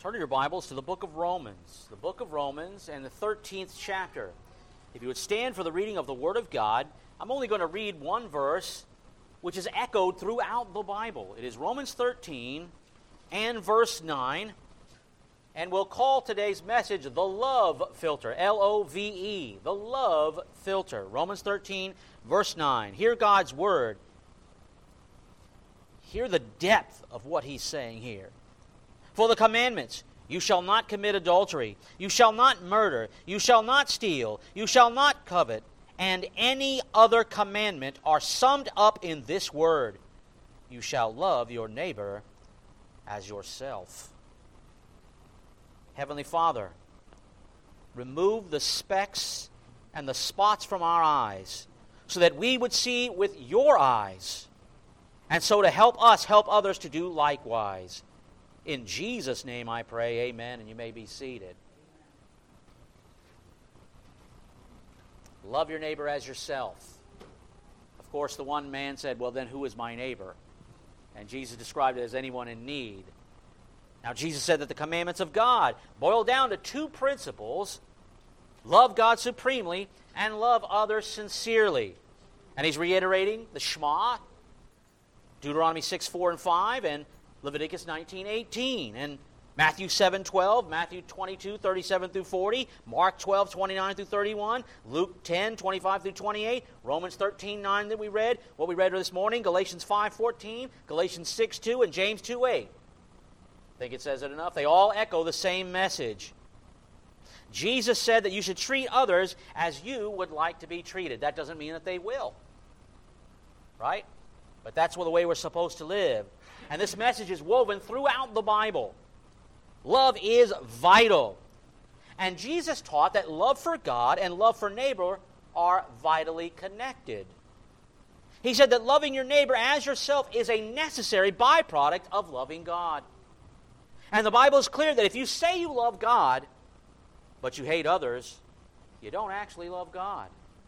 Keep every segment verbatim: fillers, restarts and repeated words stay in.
Turn your Bibles to the book of Romans, the book of Romans and the thirteenth chapter. If you would stand for the reading of the Word of God, I'm only going to read one verse which is echoed throughout the Bible. It is Romans thirteen and verse nine, and we'll call today's message the love filter, L O V E, the love filter. Romans thirteen, verse nine. Hear God's Word. Hear the depth of what He's saying here. For the commandments, you shall not commit adultery, you shall not murder, you shall not steal, you shall not covet, and any other commandment are summed up in this word: you shall love your neighbor as yourself. Heavenly Father, remove the specks and the spots from our eyes so that we would see with your eyes, and so to help us help others to do likewise. In Jesus' name I pray, amen, and you may be seated. Love your neighbor as yourself. Of course, the one man said, well, then who is my neighbor? And Jesus described it as anyone in need. Now, Jesus said that the commandments of God boil down to two principles: love God supremely and love others sincerely. And he's reiterating the Shema, Deuteronomy six, four, and five, and Leviticus nineteen, eighteen, and Matthew seven, twelve, Matthew twenty-two, thirty-seven through forty, Mark twelve, twenty-nine through thirty-one, Luke ten, twenty-five through twenty-eight, Romans thirteen, nine that we read, what we read this morning, Galatians five, fourteen, Galatians six, two, and James two, eight. I think it says it enough. They all echo the same message. Jesus said that you should treat others as you would like to be treated. That doesn't mean that they will, right? But that's the way we're supposed to live. And this message is woven throughout the Bible. Love is vital. And Jesus taught that love for God and love for neighbor are vitally connected. He said that loving your neighbor as yourself is a necessary byproduct of loving God. And the Bible is clear that if you say you love God, but you hate others, you don't actually love God.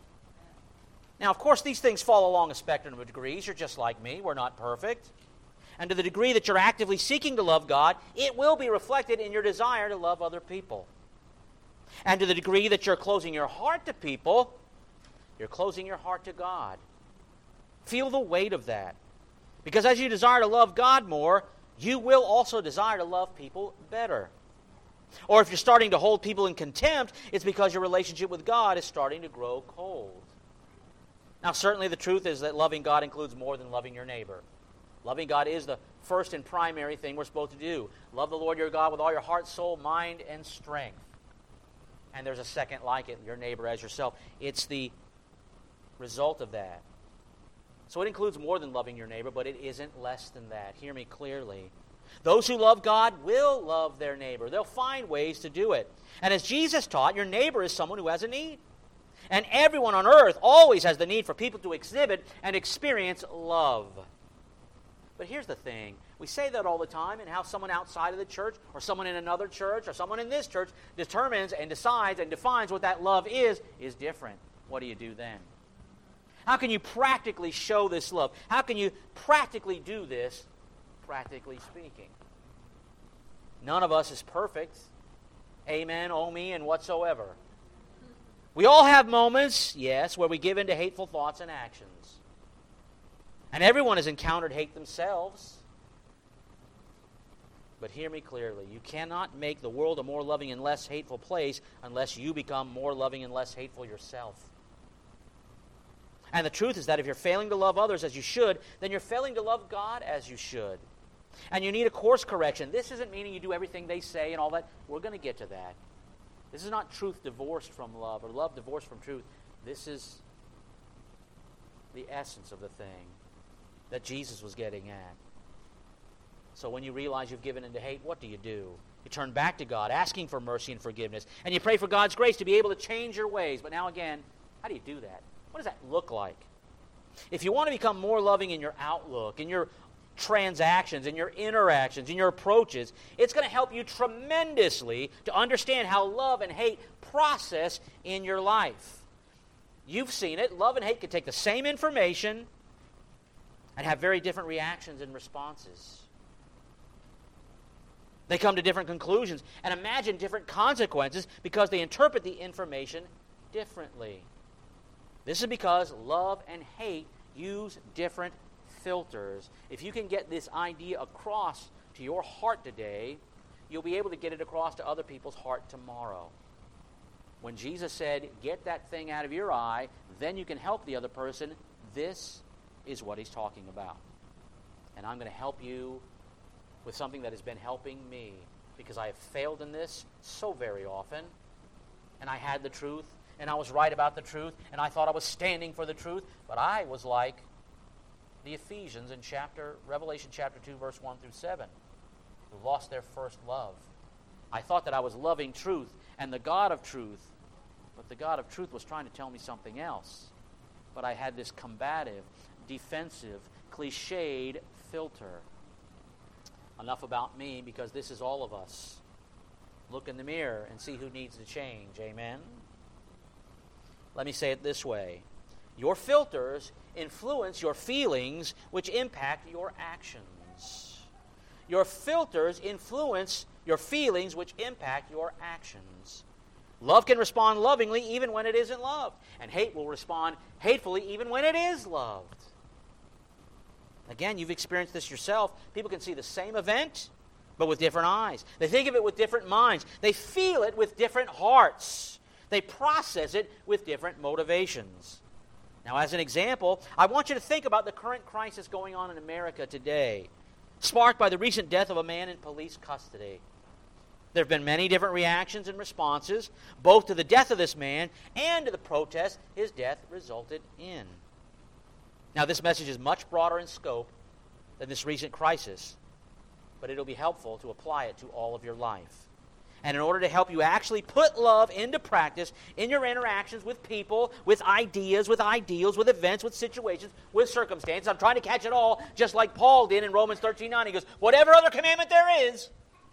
Now, of course, these things fall along a spectrum of degrees. You're just like me. We're not perfect. And to the degree that you're actively seeking to love God, it will be reflected in your desire to love other people. And to the degree that you're closing your heart to people, you're closing your heart to God. Feel the weight of that. Because as you desire to love God more, you will also desire to love people better. Or if you're starting to hold people in contempt, it's because your relationship with God is starting to grow cold. Now, certainly the truth is that loving God includes more than loving your neighbor. Loving God is the first and primary thing we're supposed to do. Love the Lord your God with all your heart, soul, mind, and strength. And there's a second like it, your neighbor as yourself. It's the result of that. So it includes more than loving your neighbor, but it isn't less than that. Hear me clearly. Those who love God will love their neighbor. They'll find ways to do it. And as Jesus taught, your neighbor is someone who has a need. And everyone on earth always has the need for people to exhibit and experience love. But here's the thing. We say that all the time, and how someone outside of the church or someone in another church or someone in this church determines and decides and defines what that love is, is different. What do you do then? How can you practically show this love? How can you practically do this, practically speaking? None of us is perfect. Amen, oh me, and whatsoever. We all have moments, yes, where we give in to hateful thoughts and actions. And everyone has encountered hate themselves. But hear me clearly. You cannot make the world a more loving and less hateful place unless you become more loving and less hateful yourself. And the truth is that if you're failing to love others as you should, then you're failing to love God as you should. And you need a course correction. This isn't meaning you do everything they say and all that. We're going to get to that. This is not truth divorced from love or love divorced from truth. This is the essence of the thing that Jesus was getting at. So when you realize you've given into hate, what do you do? You turn back to God, asking for mercy and forgiveness. And you pray for God's grace to be able to change your ways. But now again, how do you do that? What does that look like? If you want to become more loving in your outlook, in your transactions, in your interactions, in your approaches, it's going to help you tremendously to understand how love and hate process in your life. You've seen it. Love and hate can take the same information and have very different reactions and responses. They come to different conclusions and imagine different consequences because they interpret the information differently. This is because love and hate use different filters. If you can get this idea across to your heart today, you'll be able to get it across to other people's heart tomorrow. When Jesus said, get that thing out of your eye, then you can help the other person, this is what he's talking about. And I'm going to help you with something that has been helping me, because I have failed in this so very often, and I had the truth, and I was right about the truth, and I thought I was standing for the truth, but I was like the Ephesians in chapter Revelation chapter two, verse one through seven, who lost their first love. I thought that I was loving truth and the God of truth, but the God of truth was trying to tell me something else. But I had this combative, defensive, cliched filter. Enough about me, because this is all of us. Look in the mirror and see who needs to change. Amen? Let me say it this way. Your filters influence your feelings, which impact your actions. Your filters influence your feelings, which impact your actions. Love can respond lovingly even when it isn't loved. And hate will respond hatefully even when it is loved. Again, you've experienced this yourself. People can see the same event, but with different eyes. They think of it with different minds. They feel it with different hearts. They process it with different motivations. Now, as an example, I want you to think about the current crisis going on in America today, sparked by the recent death of a man in police custody. There have been many different reactions and responses, both to the death of this man and to the protest his death resulted in. Now, this message is much broader in scope than this recent crisis, but it'll be helpful to apply it to all of your life. And in order to help you actually put love into practice in your interactions with people, with ideas, with ideals, with events, with situations, with circumstances, I'm trying to catch it all, just like Paul did in Romans thirteen nine. He goes, whatever other commandment there is,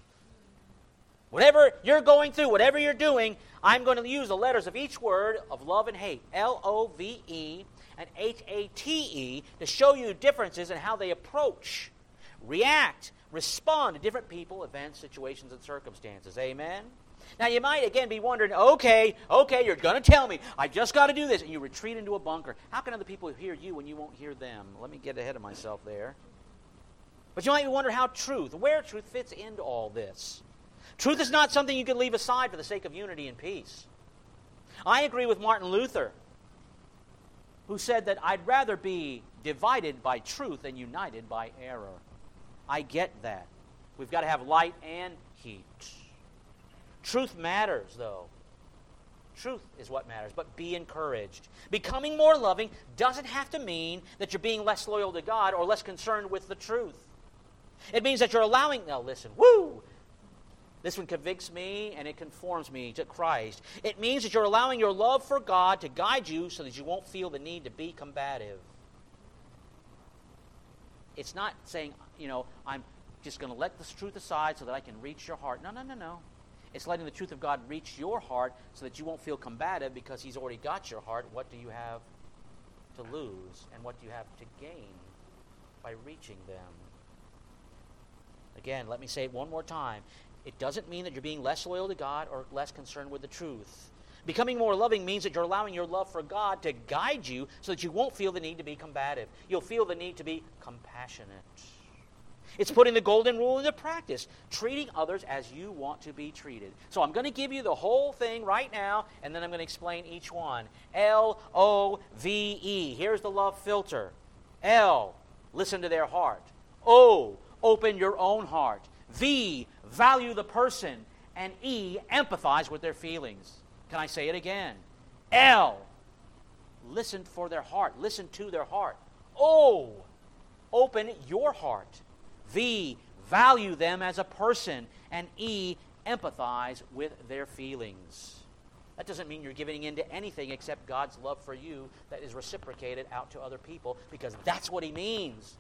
whatever you're going through, whatever you're doing, I'm going to use the letters of each word of love and hate, L O V E and H A T E, to show you differences in how they approach, react, respond to different people, events, situations, and circumstances. Amen? Now, you might, again, be wondering, okay, okay, you're going to tell me, I just got to do this, and you retreat into a bunker. How can other people hear you when you won't hear them? Let me get ahead of myself there. But you might wonder how truth, where truth fits into all this. Truth is not something you can leave aside for the sake of unity and peace. I agree with Martin Luther, who said that I'd rather be divided by truth than united by error. I get that. We've got to have light and heat. Truth matters, though. Truth is what matters, but be encouraged. Becoming more loving doesn't have to mean that you're being less loyal to God or less concerned with the truth. It means that you're allowing... Now listen, woo! This one convicts me and it conforms me to Christ. It means that you're allowing your love for God to guide you so that you won't feel the need to be combative. It's not saying, you know, I'm just going to let this truth aside so that I can reach your heart. No, no, no, no. It's letting the truth of God reach your heart so that you won't feel combative because He's already got your heart. What do you have to lose and what do you have to gain by reaching them? Again, let me say it one more time. It doesn't mean that you're being less loyal to God or less concerned with the truth. Becoming more loving means that you're allowing your love for God to guide you so that you won't feel the need to be combative. You'll feel the need to be compassionate. It's putting the golden rule into practice, treating others as you want to be treated. So I'm going to give you the whole thing right now, and then I'm going to explain each one. L O V E. Here's the love filter. L, listen to their heart. O, open your own heart. V, value the person. And E, empathize with their feelings. Can I say it again? L, listen for their heart. Listen to their heart. O, open your heart. V, value them as a person. And E, empathize with their feelings. That doesn't mean you're giving in to anything except God's love for you that is reciprocated out to other people, because that's what He means.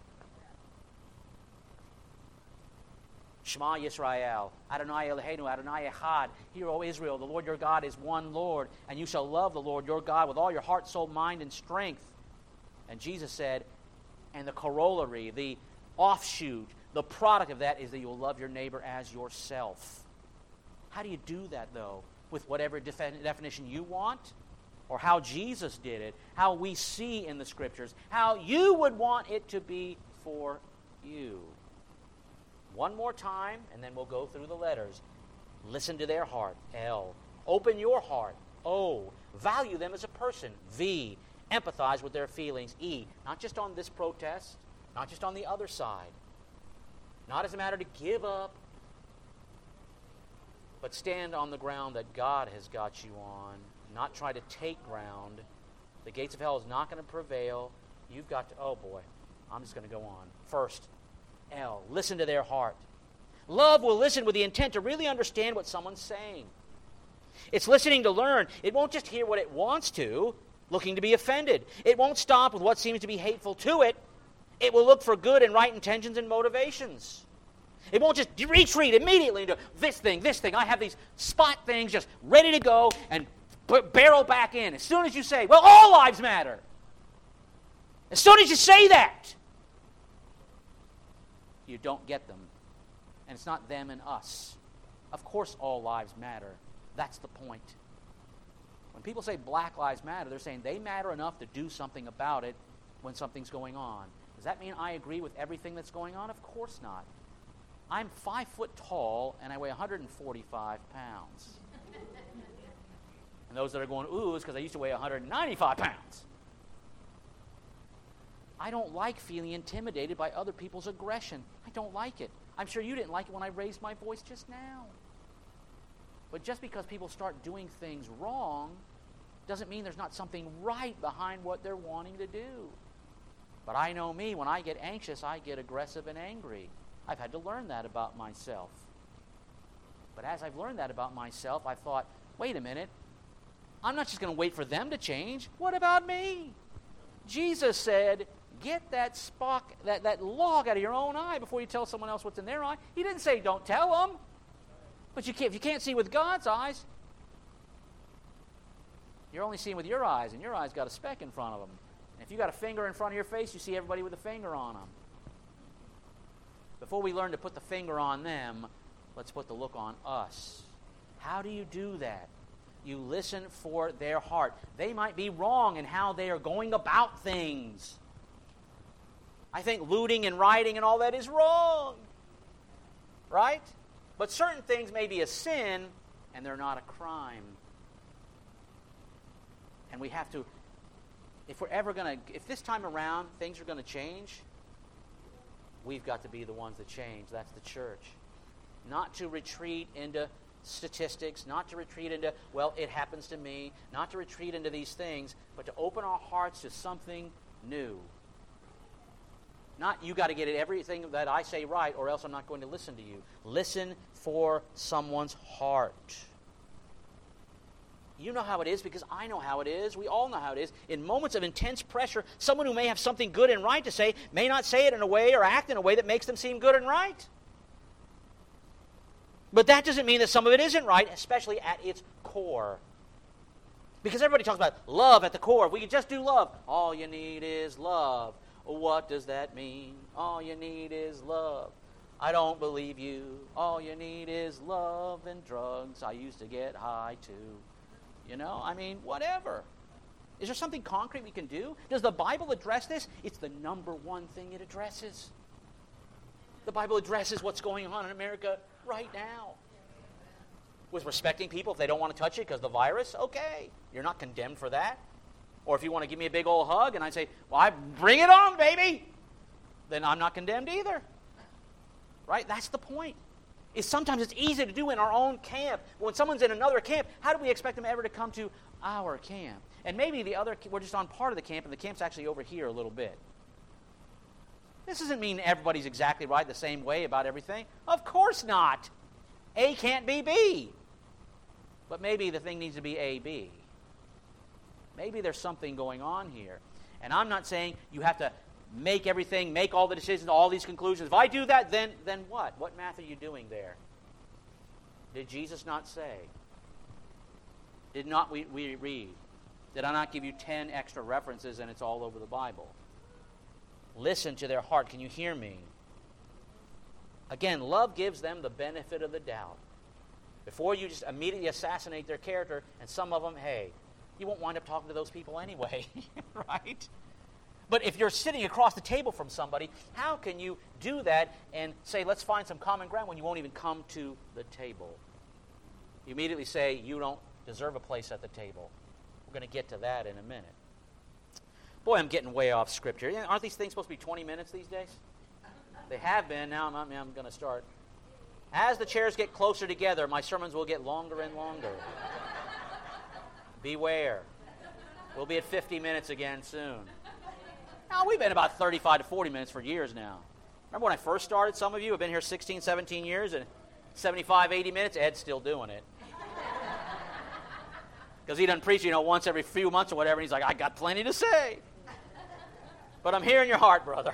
Shema Yisrael, Adonai Eloheinu, Adonai Echad. Hear, O Israel, the Lord your God is one Lord, and you shall love the Lord your God with all your heart, soul, mind, and strength. And Jesus said, and the corollary, the offshoot, The product of that is that you will love your neighbor as yourself. How do you do that, though? With whatever defi- definition you want? Or how Jesus did it? How we see in the Scriptures? How you would want it to be for you? One more time, and then we'll go through the letters. Listen to their heart, L. Open your heart, O. Value them as a person, V. Empathize with their feelings, E. Not just on this protest, not just on the other side. Not as a matter to give up, but stand on the ground that God has got you on. Not try to take ground. The gates of hell is not going to prevail. You've got to, oh boy, I'm just going to go on. First, L. Listen to their heart. Love will listen with the intent to really understand what someone's saying. It's listening to learn. It won't just hear what it wants to, looking to be offended. It won't stop with what seems to be hateful to it. It will look for good and right intentions and motivations. It won't just retreat immediately into this thing, this thing. I have these spot things just ready to go and b- barrel back in. As soon as you say, well, all lives matter. As soon as you say that, you don't get them. And it's not them and us. Of course all lives matter. That's the point. When people say Black Lives Matter, they're saying they matter enough to do something about it when something's going on. Does that mean I agree with everything that's going on? Of course not. I'm five foot tall and I weigh one hundred forty-five pounds. And those that are going, ooh, it's because I used to weigh one hundred ninety-five pounds. I don't like feeling intimidated by other people's aggression. I don't like it. I'm sure you didn't like it when I raised my voice just now. But just because people start doing things wrong doesn't mean there's not something right behind what they're wanting to do. But I know me, when I get anxious, I get aggressive and angry. I've had to learn that about myself. But as I've learned that about myself, I thought, wait a minute, I'm not just going to wait for them to change. What about me? Jesus said, get that spock, that, that log out of your own eye before you tell someone else what's in their eye. He didn't say don't tell them. But you can't, if you can't see with God's eyes, you're only seeing with your eyes, and your eyes got a speck in front of them. And if you got a finger in front of your face, you see everybody with a finger on them. Before we learn to put the finger on them, let's put the look on us. How do you do that? You listen for their heart. They might be wrong in how they are going about things. I think looting and rioting and all that is wrong. Right? But certain things may be a sin, and they're not a crime. And we have to, if we're ever going to, if this time around things are going to change, we've got to be the ones that change. That's the church. Not to retreat into statistics, not to retreat into, well, it happens to me, not to retreat into these things, but to open our hearts to something new. Not, you got to get it everything that I say right, or else I'm not going to listen to you. Listen for someone's heart. You know how it is because I know how it is. We all know how it is. In moments of intense pressure, someone who may have something good and right to say may not say it in a way or act in a way that makes them seem good and right. But that doesn't mean that some of it isn't right, especially at its core. Because everybody talks about love at the core. If we could just do love, all you need is love. What does that mean? All you need is love. I don't believe you. All you need is love and drugs. I used to get high too. You know, I mean, whatever. Is there something concrete we can do? Does the Bible address this? It's the number one thing it addresses. The Bible addresses what's going on in America right now. With respecting people if they don't want to touch it because of the virus, okay. You're not condemned for that. Or if you want to give me a big old hug and I say, well, I bring it on, baby, then I'm not condemned either. Right? That's the point. Is sometimes it's easy to do in our own camp. When someone's in another camp, how do we expect them ever to come to our camp? And maybe the other, we're just on part of the camp, and the camp's actually over here a little bit. This doesn't mean everybody's exactly right the same way about everything. Of course not. A can't be B. But maybe the thing needs to be A B. Maybe there's something going on here. And I'm not saying you have to make everything, make all the decisions, all these conclusions. If I do that, then then what? What math are you doing there? Did Jesus not say? Did not we, we read? Did I not give you ten extra references and it's all over the Bible? Listen to their heart. Can you hear me? Again, love gives them the benefit of the doubt. Before you just immediately assassinate their character, and some of them, hey, you won't wind up talking to those people anyway, right? But if you're sitting across the table from somebody, how can you do that and say, let's find some common ground when you won't even come to the table? You immediately say, you don't deserve a place at the table. We're going to get to that in a minute. Boy, I'm getting way off script here. Aren't these things supposed to be twenty minutes these days? They have been. Now I'm, I'm going to start. As the chairs get closer together, my sermons will get longer and longer. Beware. We'll be at fifty minutes again soon. Now, we've been about thirty-five to forty minutes for years now. Remember when I first started? Some of you have been here sixteen, seventeen years, and seventy-five, eighty minutes, Ed's still doing it. Because he doesn't preach, you know, once every few months or whatever, and he's like, I got plenty to say. But I'm here in your heart, brother.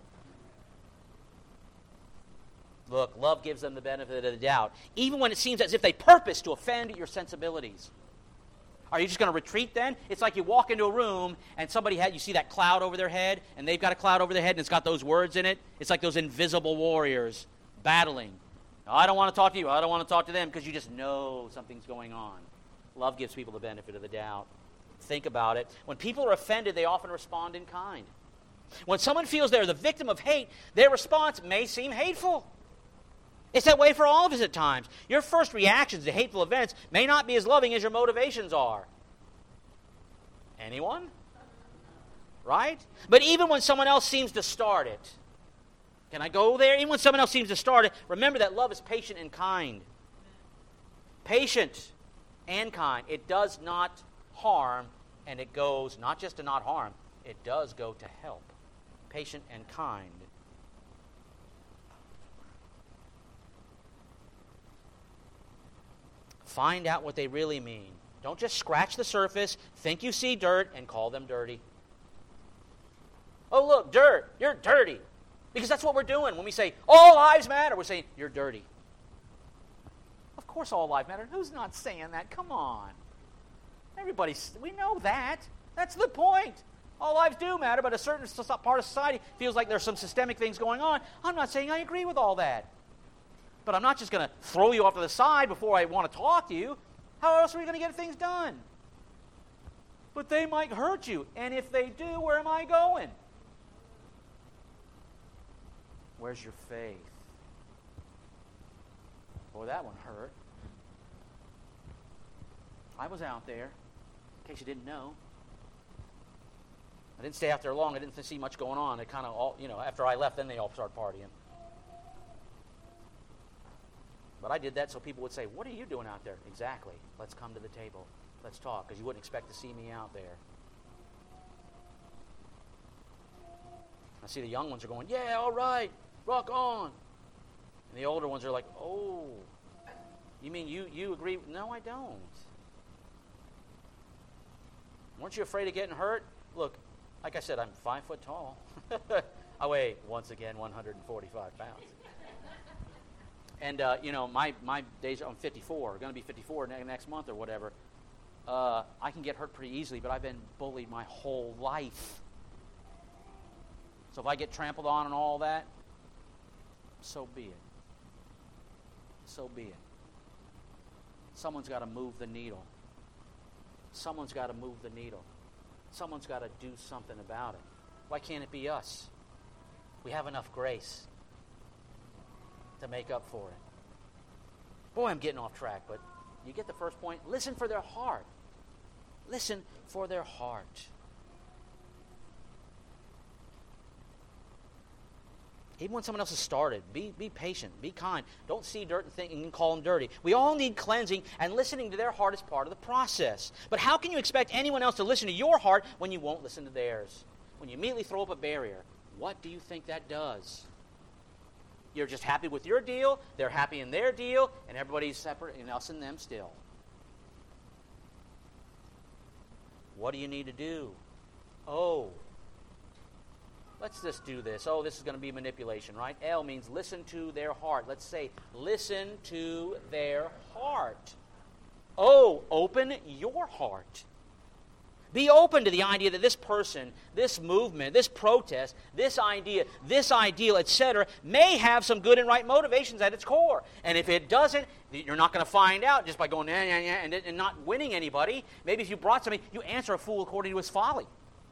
Look, love gives them the benefit of the doubt, even when it seems as if they purpose to offend your sensibilities. Are you just going to retreat then? It's like you walk into a room and somebody had, you see that cloud over their head, and they've got a cloud over their head and it's got those words in it. It's like those invisible warriors battling. I don't want to talk to you. I don't want to talk to them, because you just know something's going on. Love gives people the benefit of the doubt. Think about it. When people are offended, they often respond in kind. When someone feels they're the victim of hate, their response may seem hateful. It's that way for all of us at times. Your first reactions to hateful events may not be as loving as your motivations are. Anyone? Right? But even when someone else seems to start it, can I go there? Even when someone else seems to start it, remember that love is patient and kind. Patient and kind. It does not harm, and it goes not just to not harm, it does go to help. Patient and kind. Find out what they really mean. Don't just scratch the surface, think you see dirt, and call them dirty. Oh, look, dirt. You're dirty. Because that's what we're doing. When we say, all lives matter, we're saying, you're dirty. Of course all lives matter. Who's not saying that? Come on. Everybody, we know that. That's the point. All lives do matter, but a certain part of society feels like there's some systemic things going on. I'm not saying I agree with all that. But I'm not just going to throw you off to the side before I want to talk to you. How else are we going to get things done? But they might hurt you. And if they do, where am I going? Where's your faith? Boy, that one hurt. I was out there, in case you didn't know. I didn't stay out there long. I didn't see much going on. It kind of all, you know, after I left, then they all started partying. But I did that so people would say, what are you doing out there? Exactly. Let's come to the table. Let's talk, because you wouldn't expect to see me out there. I see the young ones are going, yeah, all right, rock on. And the older ones are like, oh, you mean you, you agree? No, I don't. Weren't you afraid of getting hurt? Look, like I said, I'm five foot tall. I weigh, once again, one hundred forty-five pounds. And, uh, you know, my, my days, I'm fifty-four, going to be fifty-four ne- next month or whatever. Uh, I can get hurt pretty easily, but I've been bullied my whole life. So if I get trampled on and all that, so be it. So be it. Someone's got to move the needle. Someone's got to move the needle. Someone's got to do something about it. Why can't it be us? We have enough grace to make up for it. Boy, I'm getting off track, but you get the first point. Listen for their heart. Listen for their heart. Even when someone else has started, be, be patient, be kind. Don't see dirt and think and call them dirty. We all need cleansing, and listening to their heart is part of the process. But how can you expect anyone else to listen to your heart when you won't listen to theirs? When you immediately throw up a barrier, what do you think that does? You're just happy with your deal, they're happy in their deal, and everybody's separate, and us and them still. What do you need to do? Oh, let's just do this. Oh, this is going to be manipulation, right? L means listen to their heart. Let's say, listen to their heart. Oh, open your heart. Be open to the idea that this person, this movement, this protest, this idea, this ideal, et cetera, may have some good and right motivations at its core. And if it doesn't, you're not going to find out just by going, yeah, yeah, yeah, and, and not winning anybody. Maybe if you brought somebody, you answer a fool according to his folly.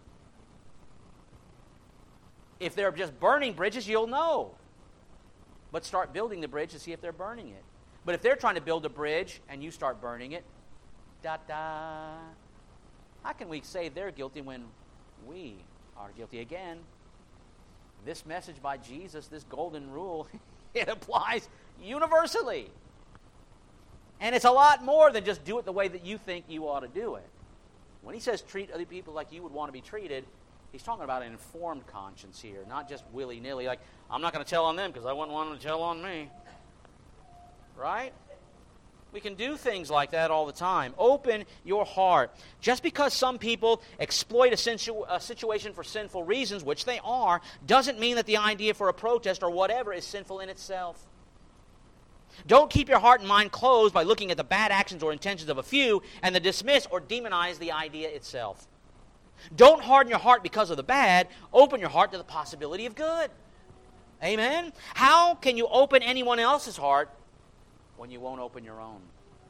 If they're just burning bridges, you'll know. But start building the bridge to see if they're burning it. But if they're trying to build a bridge and you start burning it, da-da. How can we say they're guilty when we are guilty? Again, this message by Jesus, this golden rule, it applies universally. And it's a lot more than just do it the way that you think you ought to do it. When he says treat other people like you would want to be treated, he's talking about an informed conscience here, not just willy-nilly, like, I'm not going to tell on them because I wouldn't want them to tell on me. Right? We can do things like that all the time. Open your heart. Just because some people exploit a, situ- a situation for sinful reasons, which they are, doesn't mean that the idea for a protest or whatever is sinful in itself. Don't keep your heart and mind closed by looking at the bad actions or intentions of a few and then dismiss or demonize the idea itself. Don't harden your heart because of the bad. Open your heart to the possibility of good. Amen? How can you open anyone else's heart when you won't open your own?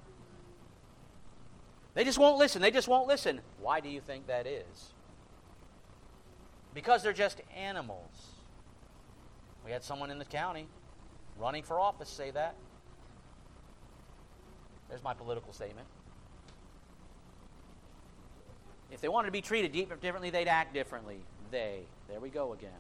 They just won't listen. They just won't listen. Why do you think that is? Because they're just animals. We had someone in the county running for office say that. There's my political statement. If they wanted to be treated differently, they'd act differently. They. There we go again.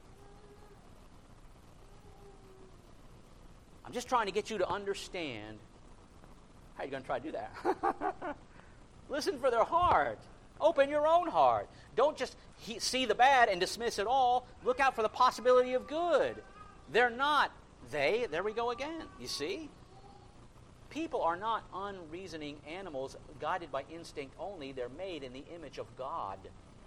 I'm just trying to get you to understand. How are you going to try to do that? Listen for their heart. Open your own heart. Don't just he- see the bad and dismiss it all. Look out for the possibility of good. They're not they. There we go again. You see? People are not unreasoning animals guided by instinct only. They're made in the image of God.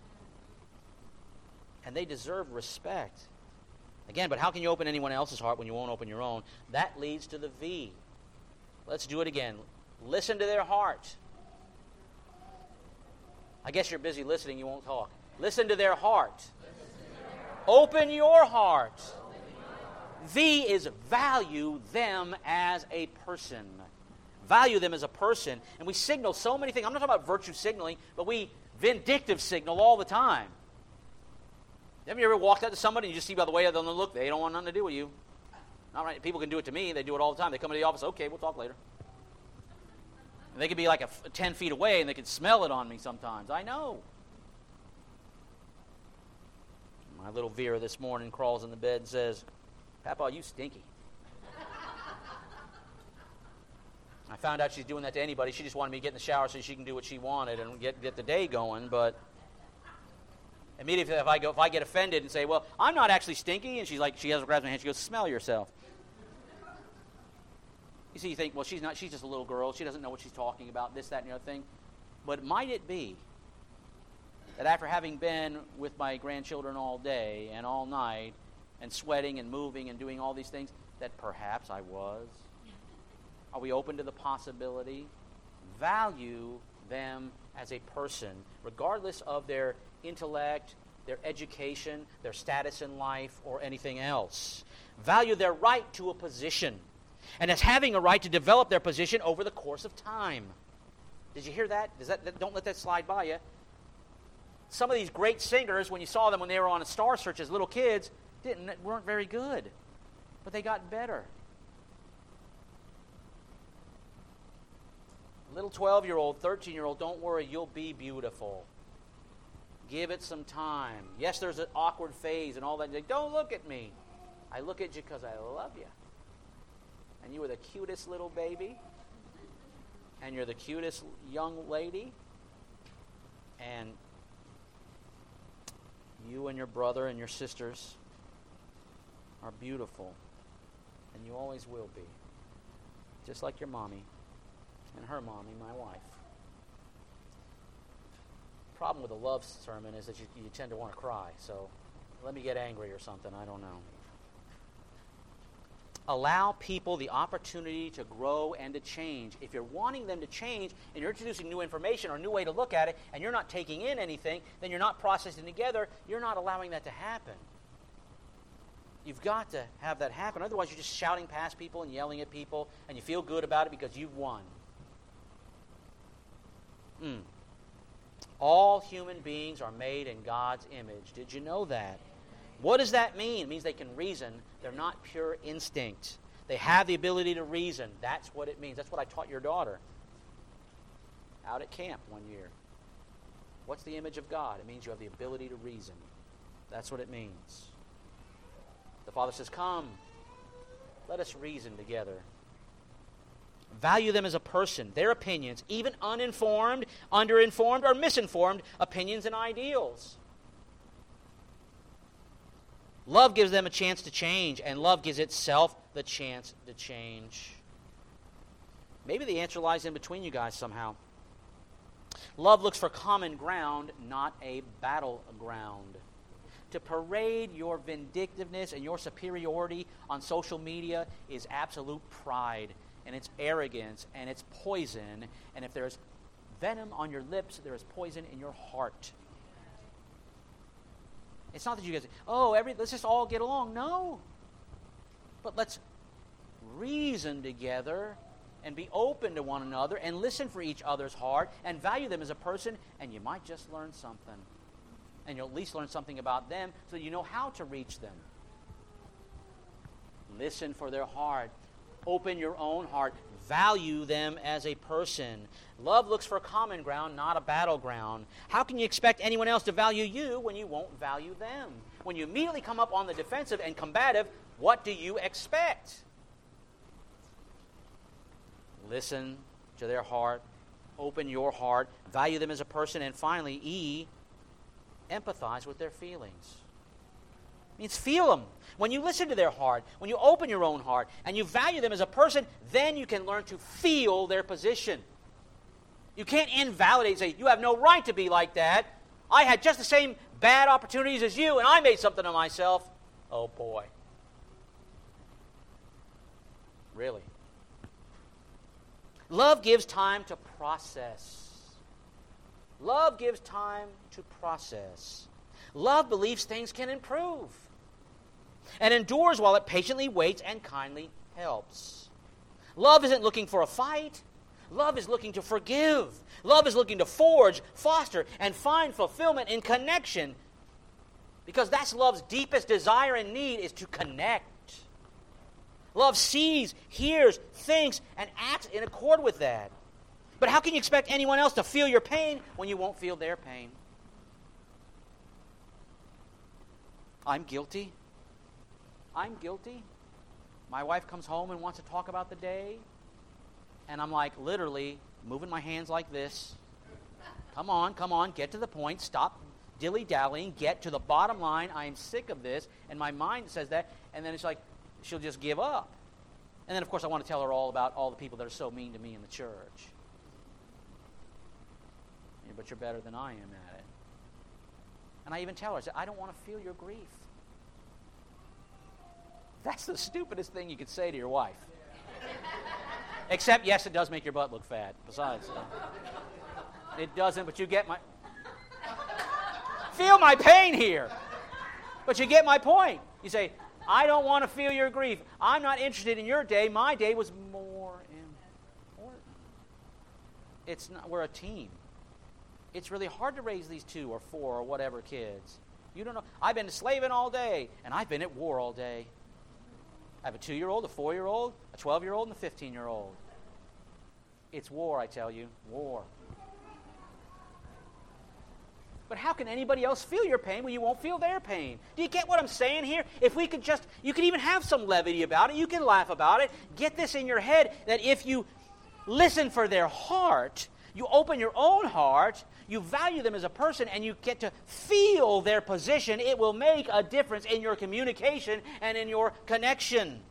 And they deserve respect. Again, but how can you open anyone else's heart when you won't open your own? That leads to the V. Let's do it again. Listen to their heart. I guess you're busy listening, you won't talk. Listen to their heart. Open your heart. V is value them as a person. Value them as a person. And we signal so many things. I'm not talking about virtue signaling, but we vindictive signal all the time. Have you ever walked up to somebody and you just see by the way they look, they don't want nothing to do with you? Not right. People can do it to me. They do it all the time. They come to the office, okay, we'll talk later. And they could be like a f- ten feet away and they can smell it on me sometimes. I know. My little Vera this morning crawls in the bed and says, Papa, you stinky. I found out she's doing that to anybody. She just wanted me to get in the shower so she can do what she wanted and get, get the day going, but immediately if I go, if I get offended and say, well, I'm not actually stinky, and she's like, she has her grabs my hand, she goes, smell yourself. You see, you think, well, she's not, she's just a little girl, she doesn't know what she's talking about, this, that, and the other thing. But might it be that after having been with my grandchildren all day and all night, and sweating and moving and doing all these things, that perhaps I was? Are we open to the possibility? Value them as a person, regardless of their intellect, their education, their status in life, or anything else. Value their right to a position, and as having a right to develop their position over the course of time. Did you hear that? Does that, that don't let that slide by you. Some of these great singers, when you saw them when they were on a Star Search as little kids, didn't weren't very good, but they got better. Little twelve-year-old, thirteen-year-old, don't worry, you'll be beautiful. Give it some time. Yes, there's an awkward phase and all that. Don't look at me. I look at you because I love you. And you were the cutest little baby. And you're the cutest young lady. And you and your brother and your sisters are beautiful. And you always will be. Just like your mommy and her mommy, my wife. The problem with a love sermon is that you, you tend to want to cry. So let me get angry or something. I don't know. Allow people the opportunity to grow and to change. If you're wanting them to change and you're introducing new information or a new way to look at it and you're not taking in anything, then you're not processing together, you're not allowing that to happen. You've got to have that happen. Otherwise, you're just shouting past people and yelling at people and you feel good about it because you've won. Mm. All human beings are made in God's image. Did you know that? What does that mean? It means they can reason. They're not pure instinct. They have the ability to reason. That's what it means. That's what I taught your daughter out at camp one year. What's the image of God? It means you have the ability to reason. That's what it means. The Father says, come, let us reason together. Value them as a person, their opinions, even uninformed, underinformed, or misinformed opinions and ideals. Love gives them a chance to change, and love gives itself the chance to change. Maybe the answer lies in between you guys somehow. Love looks for common ground, not a battleground. To parade your vindictiveness and your superiority on social media is absolute pride, and it's arrogance, and it's poison. And if there's venom on your lips, there is poison in your heart. It's not that you guys, oh, every, let's just all get along. No. But let's reason together and be open to one another and listen for each other's heart and value them as a person, and you might just learn something. And you'll at least learn something about them so that you know how to reach them. Listen for their heart. Open your own heart. Value them as a person. Love looks for common ground, not a battleground. How can you expect anyone else to value you when you won't value them? When you immediately come up on the defensive and combative, what do you expect? Listen to their heart. Open your heart. Value them as a person. And finally, E, empathize with their feelings. It means feel them. When you listen to their heart, when you open your own heart, and you value them as a person, then you can learn to feel their position. You can't invalidate and say, you have no right to be like that. I had just the same bad opportunities as you, and I made something of myself. Oh, boy. Really? Love gives time to process. Love gives time to process. Love believes things can improve and endures while it patiently waits and kindly helps. Love isn't looking for a fight. Love is looking to forgive. Love is looking to forge, foster, and find fulfillment in connection, because that's love's deepest desire and need, is to connect. Love sees, hears, thinks, and acts in accord with that. But how can you expect anyone else to feel your pain when you won't feel their pain? I'm guilty. I'm guilty. My wife comes home and wants to talk about the day, and I'm like literally moving my hands like this. Come on, come on, get to the point. Stop dilly-dallying. Get to the bottom line. I am sick of this. And my mind says that, and then it's like she'll just give up. And then, of course, I want to tell her all about all the people that are so mean to me in the church. Yeah, but you're better than I am at it. And I even tell her, I say, I don't want to feel your grief. That's the stupidest thing you could say to your wife. Except, yes, it does make your butt look fat. Besides, uh, it doesn't, but you get my... Feel my pain here. But you get my point. You say, I don't want to feel your grief. I'm not interested in your day. My day was more important. It's not, we're a team. It's really hard to raise these two or four or whatever kids. You don't know. I've been slaving all day, and I've been at war all day. I have a two-year-old, a four-year-old, a twelve-year-old, and a fifteen-year-old. It's war, I tell you. War. But how can anybody else feel your pain when you won't feel their pain? Do you get what I'm saying here? If we could just, you could even have some levity about it. You can laugh about it. Get this in your head that if you listen for their heart, you open your own heart, you value them as a person, and you get to feel their position, it will make a difference in your communication and in your connection.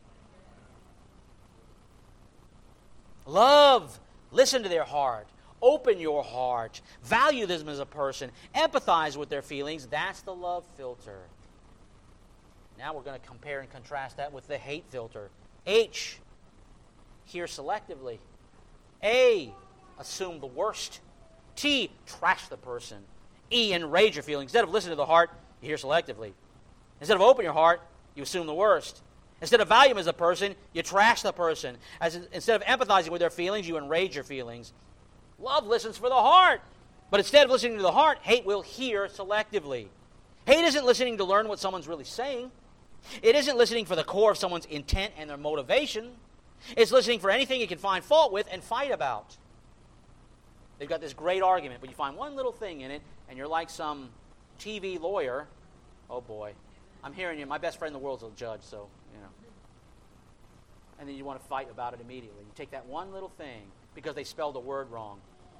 Love. Listen to their heart. Open your heart. Value them as a person. Empathize with their feelings. That's the love filter. Now we're going to compare and contrast that with the hate filter. H, hear selectively. A, assume the worst. T, trash the person. E, enrage your feelings. Instead of listening to the heart, you hear selectively. Instead of open your heart, you assume the worst. Instead of value them as a person, you trash the person. As instead of empathizing with their feelings, you enrage your feelings. Love listens for the heart. But instead of listening to the heart, hate will hear selectively. Hate isn't listening to learn what someone's really saying. It isn't listening for the core of someone's intent and their motivation. It's listening for anything it can find fault with and fight about. They've got this great argument, but you find one little thing in it, and you're like some T V lawyer. Oh boy, I'm hearing you. My best friend in the world's a judge, so, you know. And then you want to fight about it immediately. You take that one little thing because they spelled a word wrong.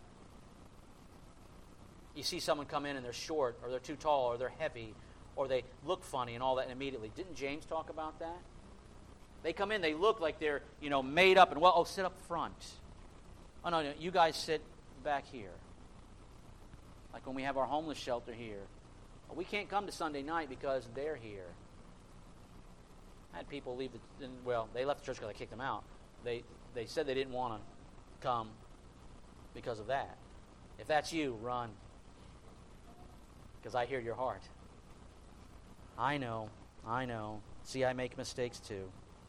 You see someone come in and they're short, or they're too tall, or they're heavy, or they look funny and all that, and immediately. Didn't James talk about that? They come in, they look like they're, you know, made up, and, well, oh, sit up front. Oh, no, no, you guys sit back here. Like when we have our homeless shelter here. Well, we can't come to Sunday night because they're here. I had people leave the, well, they left the church because I kicked them out. They, they said they didn't want to come because of that. If that's you, run. Because I hear your heart. I know, I know. See, I make mistakes too.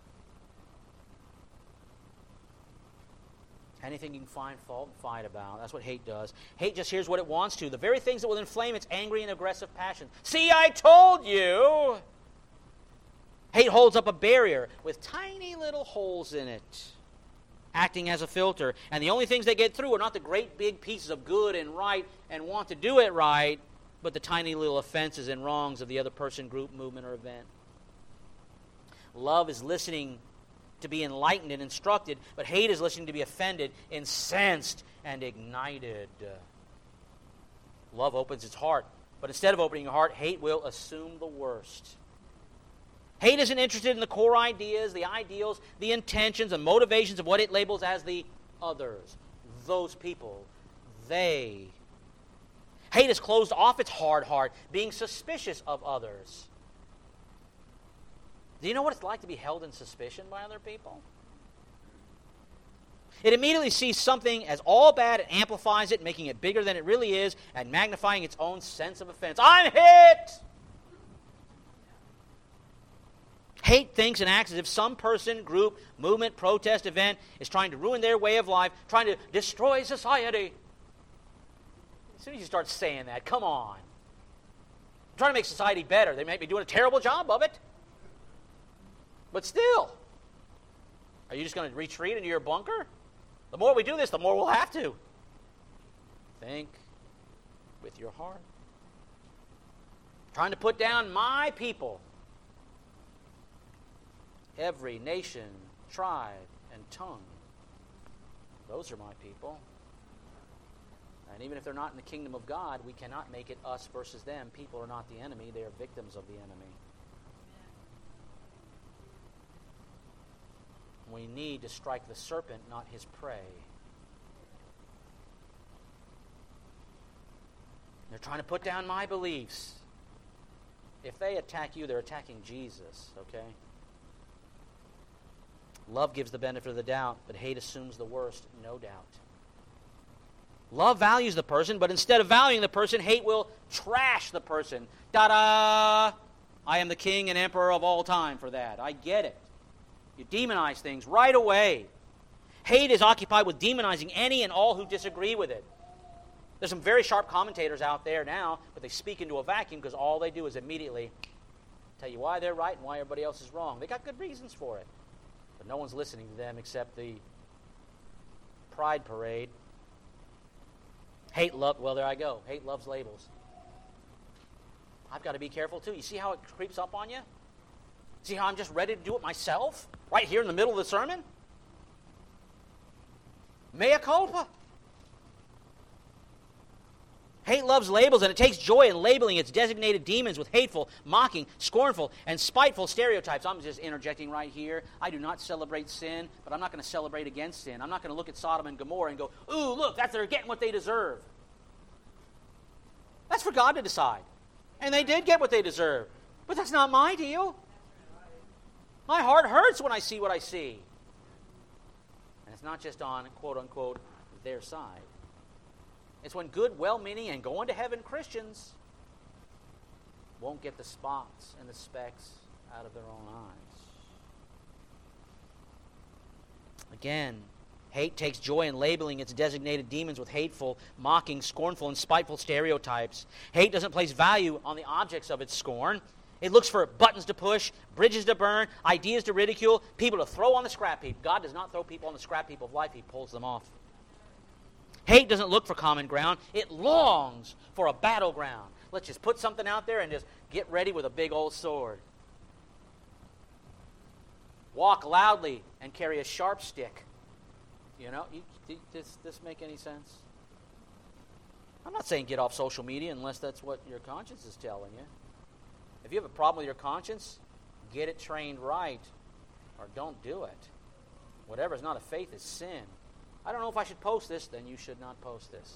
Anything you can find fault and fight about. That's what hate does. Hate just hears what it wants to. The very things that will inflame its angry and aggressive passion. See, I told you! Hate holds up a barrier with tiny little holes in it, acting as a filter. And the only things they get through are not the great big pieces of good and right and want to do it right, but the tiny little offenses and wrongs of the other person, group, movement, or event. Love is listening to be enlightened and instructed, but hate is listening to be offended, incensed, and ignited. Love opens its heart, but instead of opening your heart, hate will assume the worst. Hate isn't interested in the core ideas, the ideals, the intentions, and motivations of what it labels as the others, those people, they. Hate has closed off its hard heart, being suspicious of others. Do you know what it's like to be held in suspicion by other people? It immediately sees something as all bad and amplifies it, making it bigger than it really is, and magnifying its own sense of offense. I'm hit! Hate thinks and acts as if some person, group, movement, protest, event is trying to ruin their way of life, trying to destroy society. As soon as you start saying that, come on. I'm trying to make society better. They might be doing a terrible job of it. But still, are you just going to retreat into your bunker? The more we do this, the more we'll have to. Think with your heart. Trying to put down my people. Every nation, tribe, and tongue. Those are my people. And even if they're not in the kingdom of God, we cannot make it us versus them. People are not the enemy. They are victims of the enemy. We need to strike the serpent, not his prey. They're trying to put down my beliefs. If they attack you, they're attacking Jesus, okay? Love gives the benefit of the doubt, but hate assumes the worst, no doubt. Love values the person, but instead of valuing the person, hate will trash the person. Ta-da! I am the king and emperor of all time for that. I get it. You demonize things right away. Hate is occupied with demonizing any and all who disagree with it. There's some very sharp commentators out there now, but they speak into a vacuum because all they do is immediately tell you why they're right and why everybody else is wrong. They got good reasons for it. But no one's listening to them except the pride parade. Hate love, well, there I go. Hate loves labels. I've got to be careful too. You see how it creeps up on you? See how I'm just ready to do it myself? Right here in the middle of the sermon? Mea culpa. Hate loves labels, and it takes joy in labeling its designated demons with hateful, mocking, scornful, and spiteful stereotypes. I'm just interjecting right here. I do not celebrate sin, but I'm not going to celebrate against sin. I'm not going to look at Sodom and Gomorrah and go, ooh, look, that's they're getting what they deserve. That's for God to decide. And they did get what they deserve. But that's not my deal. My heart hurts when I see what I see. And it's not just on, quote unquote, their side. It's when good, well-meaning, and going to heaven Christians won't get the spots and the specks out of their own eyes. Again, hate takes joy in labeling its designated demons with hateful, mocking, scornful, and spiteful stereotypes. Hate doesn't place value on the objects of its scorn. It looks for buttons to push, bridges to burn, ideas to ridicule, people to throw on the scrap heap. God does not throw people on the scrap heap of life. He pulls them off. Hate doesn't look for common ground. It longs for a battleground. Let's just put something out there and just get ready with a big old sword. Walk loudly and carry a sharp stick. You know, you, does this make any sense? I'm not saying get off social media unless that's what your conscience is telling you. If you have a problem with your conscience, get it trained right or don't do it. Whatever is not of faith is sin. I don't know if I should post this, then you should not post this.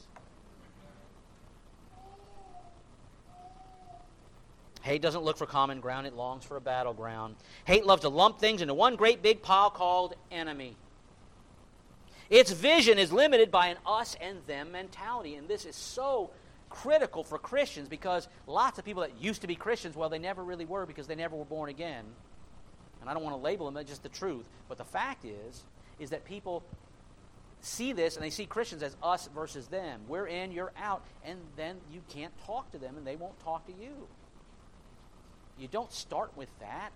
Hate doesn't look for common ground, it longs for a battleground. Hate loves to lump things into one great big pile called enemy. Its vision is limited by an us and them mentality, and this is so critical for Christians because lots of people that used to be Christians, well, they never really were because they never were born again. And I don't want to label them, that's just the truth. But the fact is, is that people see this and they see Christians as us versus them. We're in, you're out, and then you can't talk to them and they won't talk to you. You don't start with that.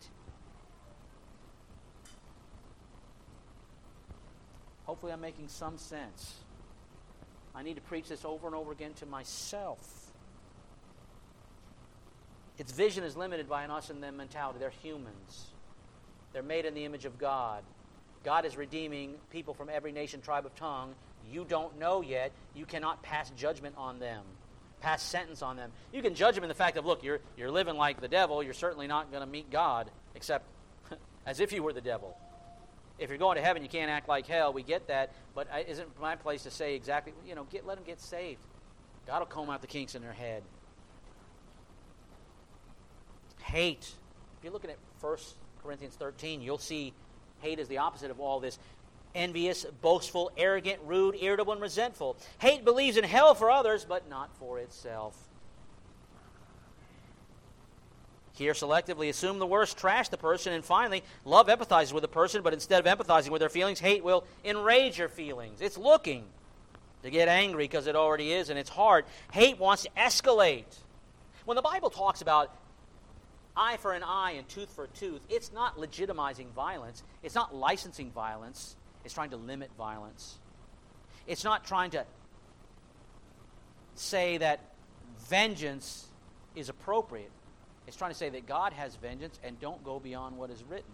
Hopefully I'm making some sense. I need to preach this over and over again to myself. Its vision is limited by an us and them mentality. They're humans. They're made in the image of God. God is redeeming people from every nation, tribe, of tongue. You don't know yet. You cannot pass judgment on them. Pass sentence on them. You can judge them in the fact of, look, you're, you're living like the devil. You're certainly not going to meet God, except as if you were the devil. If you're going to heaven, you can't act like hell. We get that. But it isn't my place to say exactly, you know, get, let them get saved. God will comb out the kinks in their head. Hate. If you're looking at First Corinthians thirteen, you'll see hate is the opposite of all this. Envious, boastful, arrogant, rude, irritable, and resentful. Hate believes in hell for others, but not for itself. Here, selectively assume the worst, trash the person, and finally, love empathizes with the person, but instead of empathizing with their feelings, hate will enrage your feelings. It's looking to get angry because it already is in its heart. Hate wants to escalate. When the Bible talks about eye for an eye and tooth for a tooth, it's not legitimizing violence. It's not licensing violence. It's trying to limit violence. It's not trying to say that vengeance is appropriate. It's trying to say that God has vengeance and don't go beyond what is written.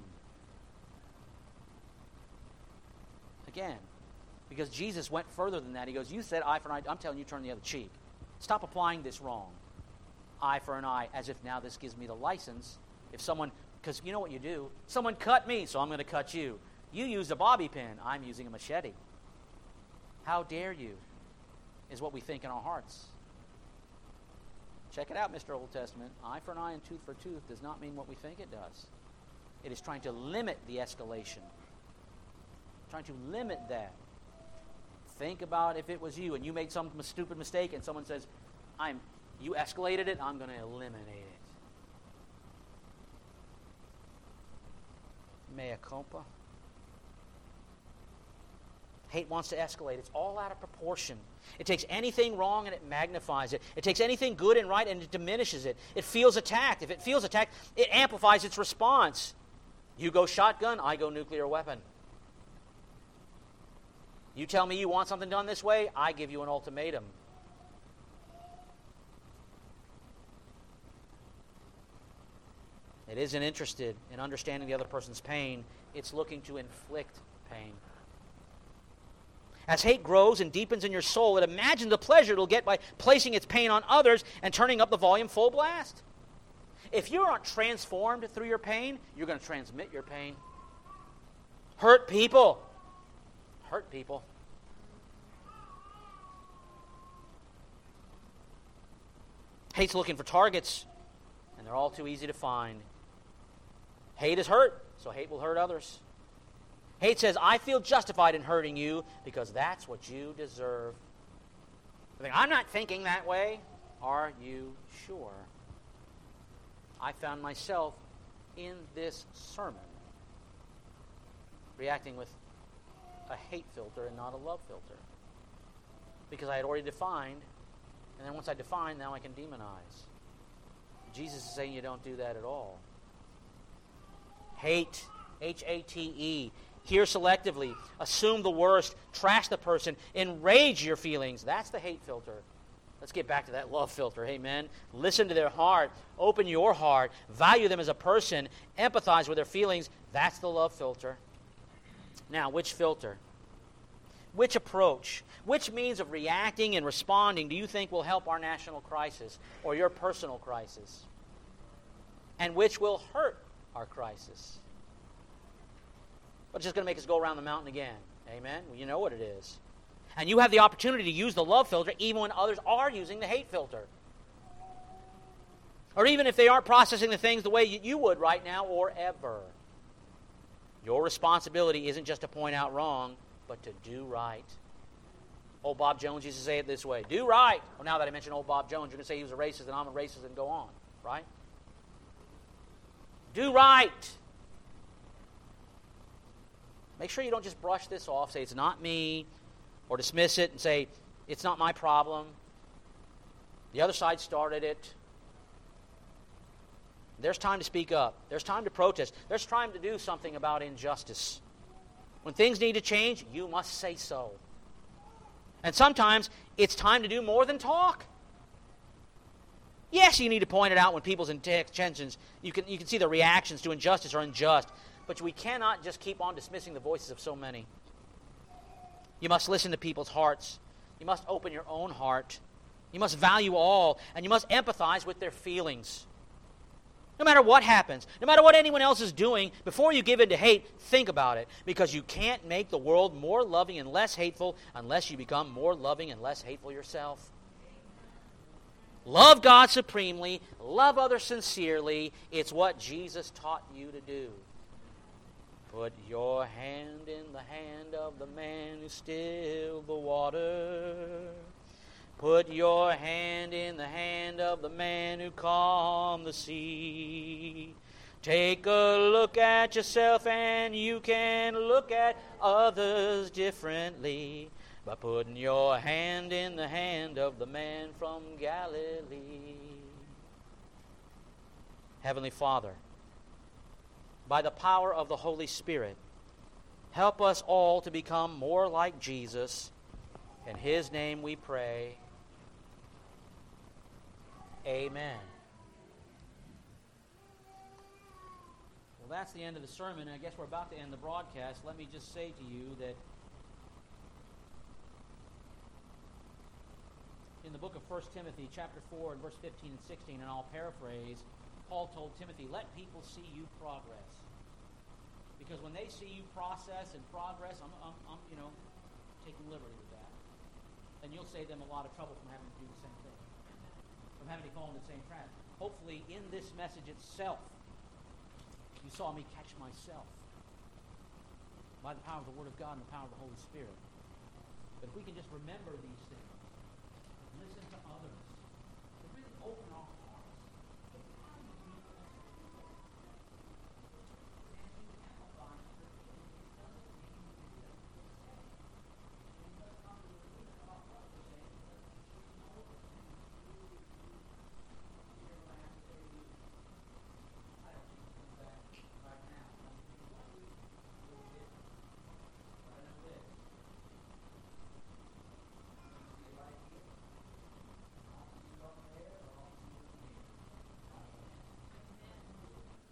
Again, because Jesus went further than that. He goes, you said eye for an eye. I'm telling you, turn the other cheek. Stop applying this wrong. Eye for an eye, as if now this gives me the license. If someone, because you know what you do. Someone cut me, so I'm going to cut you. You used a bobby pin. I'm using a machete. How dare you, is what we think in our hearts. Check it out, Mister Old Testament. Eye for an eye and tooth for tooth does not mean what we think it does. It is trying to limit the escalation. Trying to limit that. Think about if it was you and you made some stupid mistake and someone says, I'm, you escalated it, I'm going to eliminate it. Mea culpa. Hate wants to escalate. It's all out of proportion. It takes anything wrong and it magnifies it. It takes anything good and right and it diminishes it. It feels attacked. If it feels attacked, it amplifies its response. You go shotgun, I go nuclear weapon. You tell me you want something done this way, I give you an ultimatum. It isn't interested in understanding the other person's pain. It's looking to inflict pain. As hate grows and deepens in your soul, it imagines the pleasure it'll get by placing its pain on others and turning up the volume full blast. If you're not transformed through your pain, you're going to transmit your pain. Hurt people. Hurt people. Hate's looking for targets, and they're all too easy to find. Hate is hurt. so hate will hurt others. Hate says, I feel justified in hurting you because that's what you deserve. I think, I'm not thinking that way. Are you sure? I found myself in this sermon reacting with a hate filter and not a love filter. Because I had already defined, and then once I defined, now I can demonize. Jesus is saying you don't do that at all. Hate, H A T E, hear selectively, assume the worst, trash the person, enrage your feelings. That's the hate filter. Let's get back to that love filter, amen? Listen to their heart, open your heart, value them as a person, empathize with their feelings. That's the love filter. Now, which filter? Which approach, which means of reacting and responding do you think will help our national crisis or your personal crisis? And which will hurt our crisis? But it's just going to make us go around the mountain again. Amen? Well, you know what it is. And you have the opportunity to use the love filter even when others are using the hate filter. Or even if they aren't processing the things the way you would right now or ever. Your responsibility isn't just to point out wrong, but to do right. Old Bob Jones used to say it this way, do right. Well, now that I mentioned old Bob Jones, you're going to say he was a racist and I'm a racist and go on, right? Do right. Make sure you don't just brush this off, say it's not me, or dismiss it and say it's not my problem. The other side started it. There's time to speak up. There's time to protest. There's time to do something about injustice. When things need to change, you must say so. And sometimes it's time to do more than talk. Yes, you need to point it out when people's intentions, you can, you can see the reactions to injustice are unjust. But we cannot just keep on dismissing the voices of so many. You must listen to people's hearts. You must open your own heart. You must value all, and you must empathize with their feelings. No matter what happens, no matter what anyone else is doing, before you give in to hate, think about it. Because you can't make the world more loving and less hateful unless you become more loving and less hateful yourself. Love God supremely. Love others sincerely. It's what Jesus taught you to do. Put your hand in the hand of the man who stilled the water. Put your hand in the hand of the man who calmed the sea. Take a look at yourself and you can look at others differently by putting your hand in the hand of the man from Galilee. Heavenly Father, by the power of the Holy Spirit, help us all to become more like Jesus. In His name we pray. Amen. Well, that's the end of the sermon. I guess we're about to end the broadcast. Let me just say to you that in the book of First Timothy, chapter four, and verse fifteen and sixteen, and I'll paraphrase, Paul told Timothy, let people see you progress. Because when they see you process and progress, I'm, I'm, I'm you know, taking liberty with that. And you'll save them a lot of trouble from having to do the same thing. From having to fall into the same trap. Hopefully, in this message itself, you saw me catch myself by the power of the Word of God and the power of the Holy Spirit. But if we can just remember these things, listen to others, to really open our